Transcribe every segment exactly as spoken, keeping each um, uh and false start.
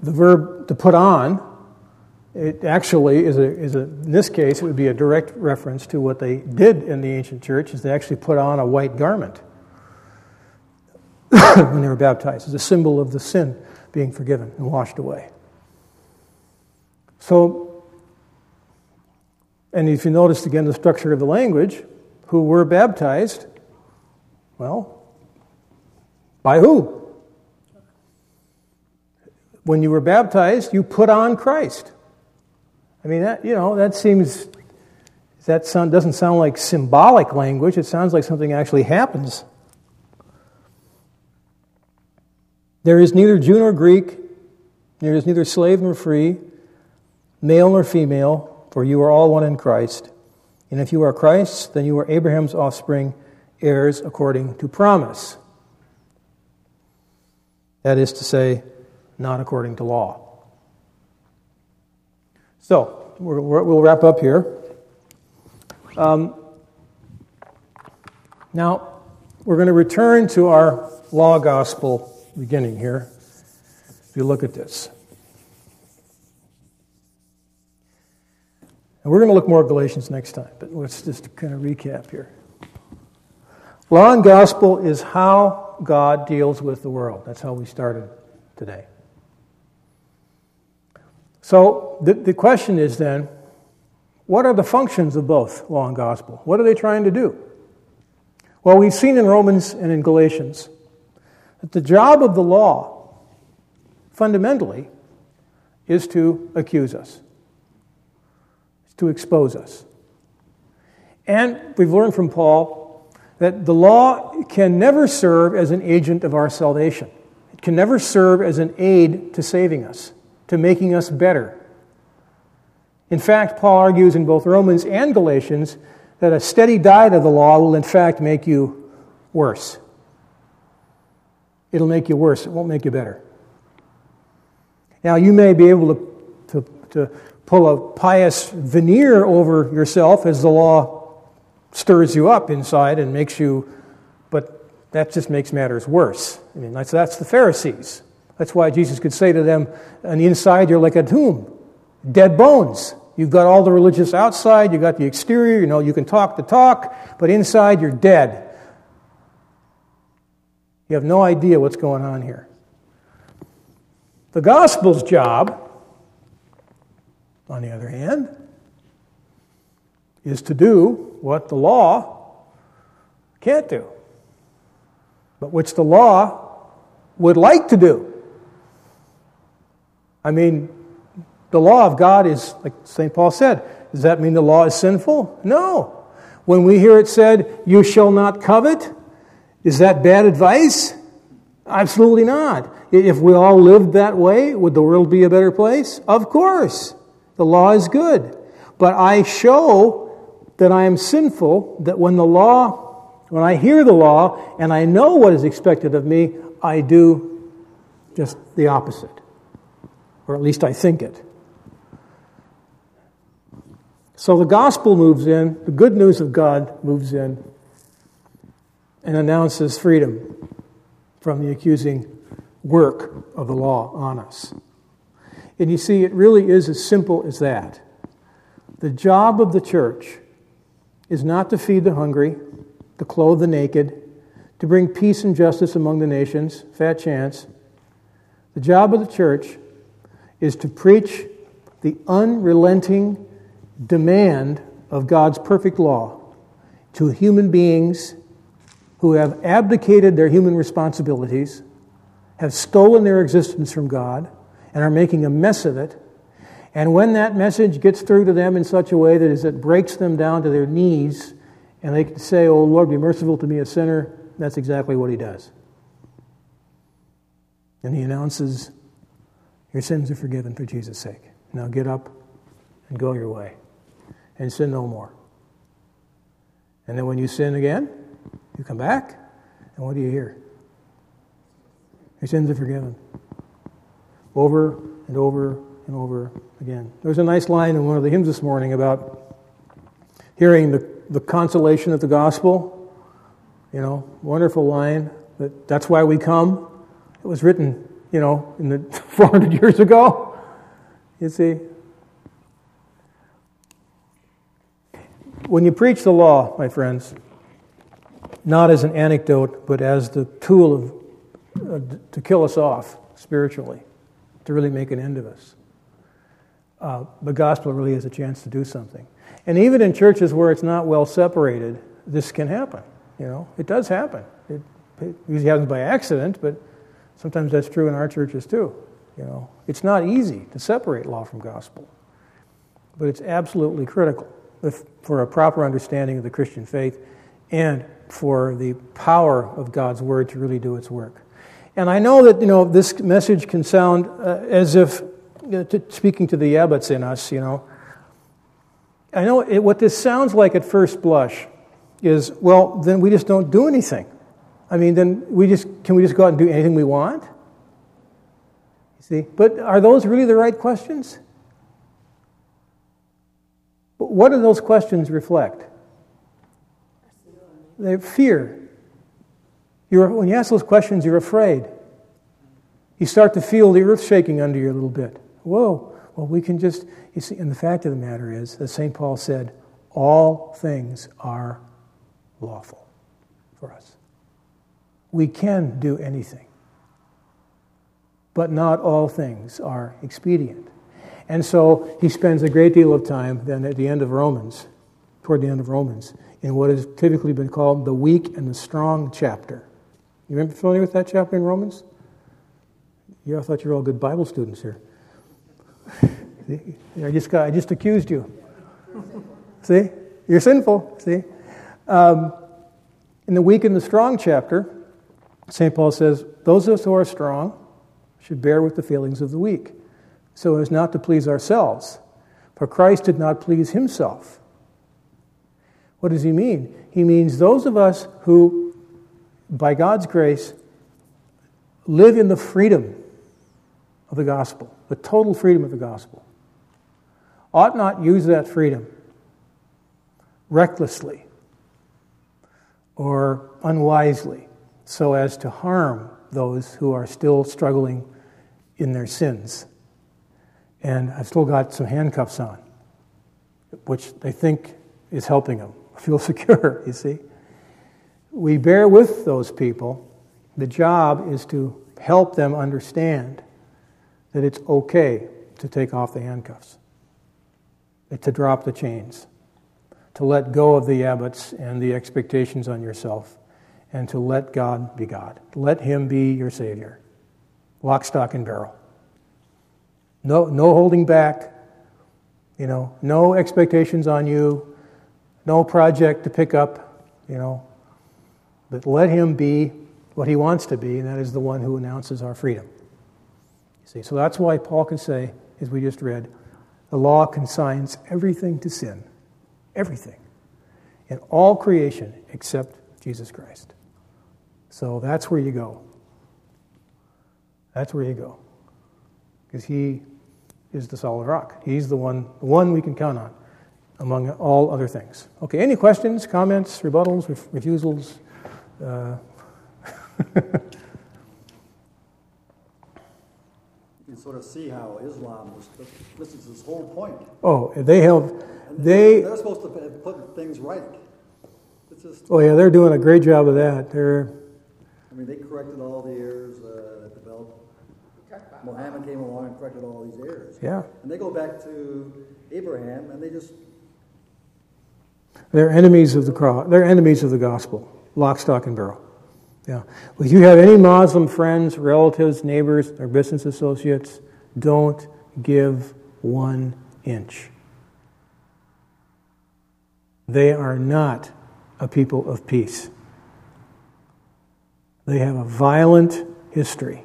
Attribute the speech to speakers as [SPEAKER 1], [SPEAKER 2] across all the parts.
[SPEAKER 1] the verb to put on, it actually is a, is a, in this case, it would be a direct reference to what they did in the ancient church, is they actually put on a white garment when they were baptized, as a symbol of the sin being forgiven and washed away. So, and if you notice again the structure of the language, who were baptized, well, by who? When you were baptized, you put on Christ. I mean, that, you know, that seems, that sound, doesn't sound like symbolic language. It sounds like something actually happens. There is neither Jew nor Greek, there is neither slave nor free, male nor female, for you are all one in Christ. And if you are Christ's, then you are Abraham's offspring, heirs according to promise. That is to say, not according to law. So, we're, we're, we'll wrap up here. Um, now, we're going to return to our law gospel beginning here. If you look at this. And we're going to look more at Galatians next time, but let's just kind of recap here. Law and gospel is how God deals with the world. That's how we started today. So the, the question is then, what are the functions of both law and gospel? What are they trying to do? Well, we've seen in Romans and in Galatians that the job of the law, fundamentally, is to accuse us, is to expose us. And we've learned from Paul that the law can never serve as an agent of our salvation. It can never serve as an aid to saving us, to making us better. In fact, Paul argues in both Romans and Galatians that a steady diet of the law will in fact make you worse. It'll make you worse. It won't make you better. Now, you may be able to, to, to pull a pious veneer over yourself as the law stirs you up inside and makes you, but that just makes matters worse. I mean, that's, that's the Pharisees. That's why Jesus could say to them, on the inside you're like a tomb, dead bones. You've got all the religious outside, you've got the exterior, you know, you can talk the talk, but inside you're dead. You have no idea what's going on here. The gospel's job, on the other hand, is to do what the law can't do, but which the law would like to do. I mean, the law of God is, like Saint Paul said, does that mean the law is sinful? No. When we hear it said, you shall not covet, is that bad advice? Absolutely not. If we all lived that way, would the world be a better place? Of course. The law is good. But I show that I am sinful, that when the law, when I hear the law and I know what is expected of me, I do just the opposite. Or at least I think it. So the gospel moves in, the good news of God moves in and announces freedom from the accusing work of the law on us. And you see, it really is as simple as that. The job of the church is not to feed the hungry, to clothe the naked, to bring peace and justice among the nations, fat chance. The job of the church is to preach the unrelenting demand of God's perfect law to human beings who have abdicated their human responsibilities, have stolen their existence from God, and are making a mess of it. And when that message gets through to them in such a way that is, it breaks them down to their knees, and they can say, "Oh Lord, be merciful to me, a sinner," that's exactly what he does. And he announces, your sins are forgiven for Jesus' sake. Now get up and go your way and sin no more. And then when you sin again, you come back, and what do you hear? Your sins are forgiven. Over and over and over again. There was a nice line in one of the hymns this morning about hearing the, the consolation of the gospel. You know, wonderful line. That that's why we come. It was written you know, in the four hundred years ago. You see? When you preach the law, my friends, not as an anecdote, but as the tool of uh, to kill us off spiritually, to really make an end of us, uh, the gospel really is a chance to do something. And even in churches where it's not well separated, this can happen. You know, it does happen. It, it usually happens by accident, but sometimes that's true in our churches too. You know, it's not easy to separate law from gospel, but it's absolutely critical if, for a proper understanding of the Christian faith and for the power of God's Word to really do its work. And I know that, you know, this message can sound uh, as if, you know, to, speaking to the abbots in us, you know, I know it, what this sounds like at first blush is, well, then we just don't do anything. I mean, then we just, can we just go out and do anything we want? You see? But are those really the right questions? What do those questions reflect? They fear. You're, when you ask those questions, you're afraid. You start to feel the earth shaking under you a little bit. Whoa. Well, we can just, you see, and the fact of the matter is, as Saint Paul said, all things are lawful for us. We can do anything. But not all things are expedient. And so he spends a great deal of time then at the end of Romans, toward the end of Romans, in what has typically been called the weak and the strong chapter. You remember familiar with that chapter in Romans? You all thought you were all good Bible students here. I just got, I just accused you. See? You're sinful. See? Um, in the weak and the strong chapter, Saint Paul says, those of us who are strong should bear with the feelings of the weak, so as not to please ourselves. For Christ did not please himself. What does he mean? He means those of us who, by God's grace, live in the freedom of the gospel, the total freedom of the gospel, ought not use that freedom recklessly or unwisely so as to harm those who are still struggling in their sins. And I've still got some handcuffs on, which they think is helping them feel secure, you see. We bear with those people. The job is to help them understand that it's okay to take off the handcuffs, to drop the chains, to let go of the abbots and the expectations on yourself, and to let God be God. Let him be your Savior. Lock, stock, and barrel. No, no holding back. You know, no expectations on you. No project to pick up, you know. But let him be what he wants to be, and that is the one who announces our freedom. You see, so that's why Paul can say, as we just read, the law consigns everything to sin. Everything. In all creation except Jesus Christ. So that's where you go. That's where you go. Because he is the solid rock. He's the one, the one we can count on among all other things. Okay, any questions, comments, rebuttals, ref- refusals? Uh,
[SPEAKER 2] you can sort of see how Islam was, this is his whole point.
[SPEAKER 1] Oh, they have,
[SPEAKER 2] And
[SPEAKER 1] they...
[SPEAKER 2] They're supposed to put things right. It's just,
[SPEAKER 1] Oh yeah, they're doing a great job of that. They're...
[SPEAKER 2] I mean, they corrected all the errors uh, that developed. Muhammad came along and corrected all these errors.
[SPEAKER 1] Yeah.
[SPEAKER 2] And they go back to Abraham, and they just...
[SPEAKER 1] They're enemies of the cross. They're enemies of the gospel. Lock, stock, and barrel. Yeah. If you have any Muslim friends, relatives, neighbors, or business associates, don't give one inch. They are not a people of peace. They have a violent history.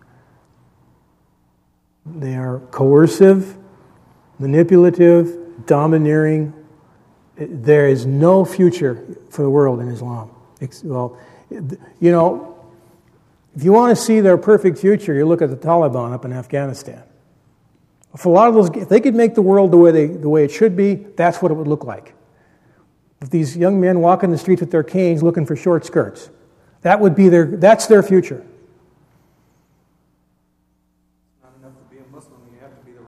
[SPEAKER 1] They are coercive, manipulative, domineering. There is no future for the world in Islam. Well, you know, if you want to see their perfect future, you look at the Taliban up in Afghanistan. For a lot of those, if they could make the world the way they, the way it should be, that's what it would look like. If these young men walk in the streets with their canes looking for short skirts, that would be their, that's their future.
[SPEAKER 3] be a Muslim, you have to be the